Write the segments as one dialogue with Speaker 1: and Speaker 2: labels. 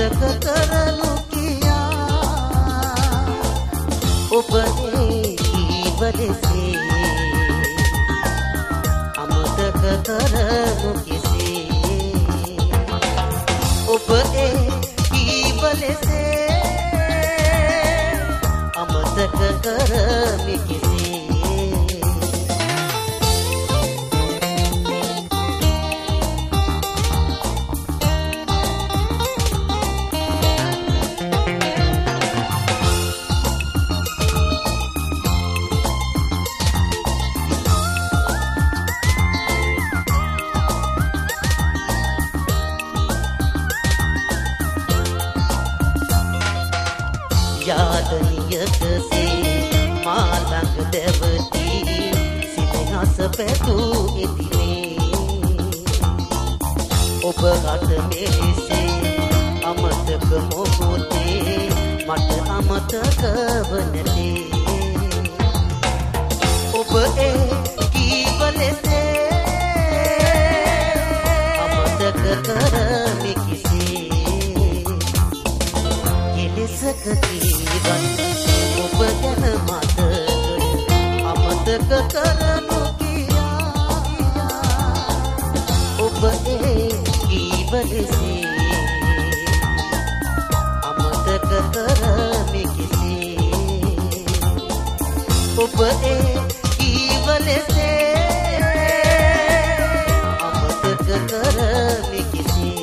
Speaker 1: අමතක කරනු කියා ඔබේ කීවලසේ අමතක කරනු කිසේ ඔබේ කීවලසේ අමතක කරමි කිසේ යාදනියකසේ මා ළඟ දැවති සිනහස පැතූ එදිනේ ඔබ රට මෙලෙසේ අමතක මොහොතේ මට අමතක වනදී ඔබ ඒ කීවලසේ අමතක කරමි කිසේ කෙලෙසක කීවත් ඔබ ගැන මතකය අමතක කරනු කියා ඔබ ඒ කීවලසේ අමතක කරමි කිසේ ඔබ ඒ කීවලසේ අමතක කරමි කිසේ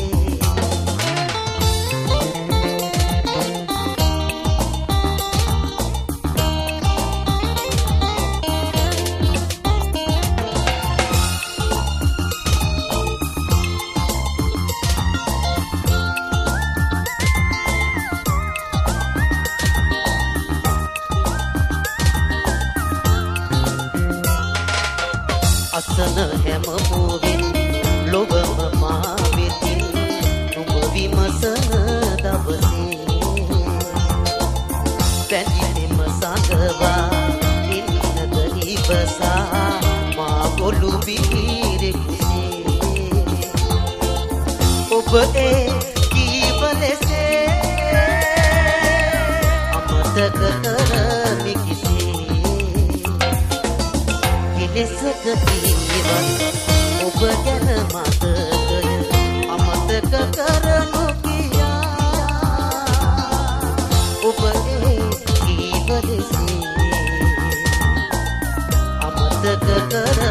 Speaker 1: අසන හැම පොවින් ලොවම මා වෙතින් නුඹ විමසන දවසේ පැතිලෙම සඳවා ඉන්නද ඉවසා මා ගොළු බිහිරෙකුසේ ඔබ ඒ කීවලසේ අමතක කරමි කිසේ කෙලෙසක කීවත් ඔබ ගැන මතකය අමතක කරනු කියා ඔබ ඒ කීවලසේ අමතක කර